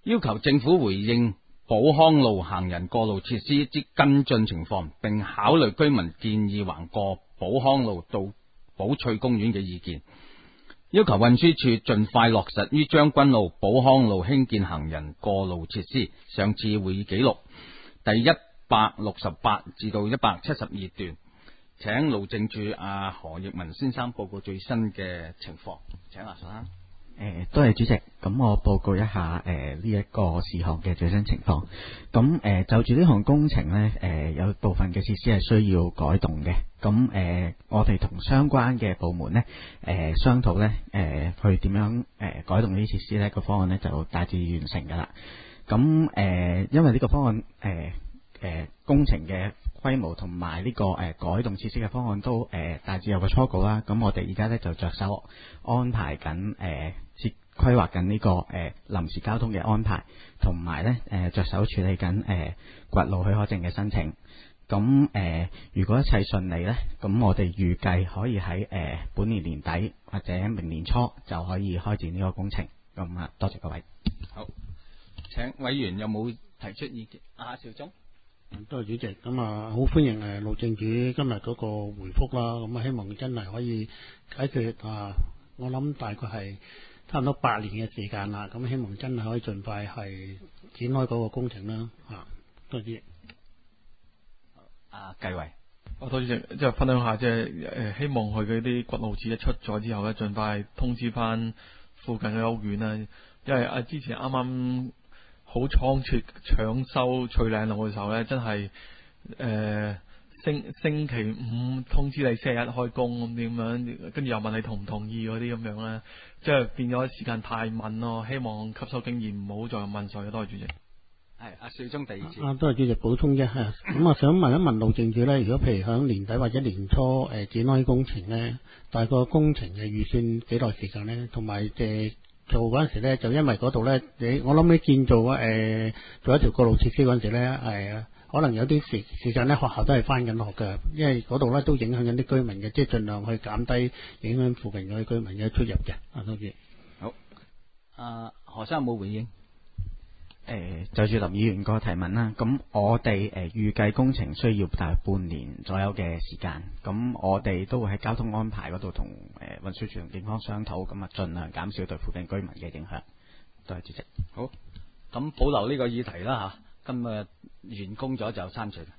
要求政府回應寶康路行人過路設施之跟進情況，並考慮居民建議橫過寶康路到寶翠公園嘅意見。要求運輸署盡快落實於將軍澳寶康路興建行人過路設施。上次會議記錄第168至到172段，請路政署何奕文先生報告最新嘅情況。請阿生。 多謝主席，咁我報告一下呢一個事項嘅最新情況。咁就住呢項工程呢，有部分嘅設施係需要改動嘅。咁我哋同相關嘅部門呢商討呢，去點樣改動呢啲設施呢，個方案呢就大致完成㗎啦。咁因為呢個方案工程嘅規模同埋呢個改動設施嘅方案都大致有個初稿啦。咁我哋而家呢就着手安排緊規劃緊呢個臨時交通嘅安排，同埋呢着手處理緊掘路許可證嘅申請。咁如果一切順利呢，咁我哋預計可以喺本年年底或者明年初就可以開展呢個工程。咁多謝各位。 好，請委員有冇提出意見？邵忠。 多謝主席，咁好歡迎路政署今日嗰個回覆啦。咁希望真係可以解決我諗大概係差唔多8年嘅時間啦。咁希望真係可以盡快係展開嗰個工程啦。多謝主席。 繼維。 多謝主席，即係分享下，即係希望佢嗰啲掘路紙一出咗之後咧，盡快通知翻附近嘅屋苑啦。因為之前啱啱好倉促搶修翠嶺路嘅時候咧，真係星期5通知你星期1開工咁點樣，跟住又問你同唔同意嗰啲咁樣咧，即係變咗時間太慢咯。希望吸收經驗，唔好再問水。多謝主席。 係邵忠第二次。 多謝主席補充啫。咁我想問一問路政署咧，如果譬如響年底或者年初展開工程咧，大概工程嘅預算幾耐時間咧？同埋做嗰陣時咧，就因為嗰度咧，我諗你建造做一條過路設施嗰陣時咧，可能有啲時間咧，學校都係翻緊學嘅，因為嗰度咧都影響緊啲居民嘅，即係盡量去減低影響附近嗰啲居民嘅出入嘅。多謝。 好，何生有冇回應？ 就住林議員個提問啦，咁我哋預計工程需要大約半年左右嘅時間，咁我哋都會喺交通安排嗰度同運輸署同警方商討，咁盡量減少對附近居民嘅影響。多謝主席。 好，咁保留呢個議題啦吓，今日完工咗就刪除。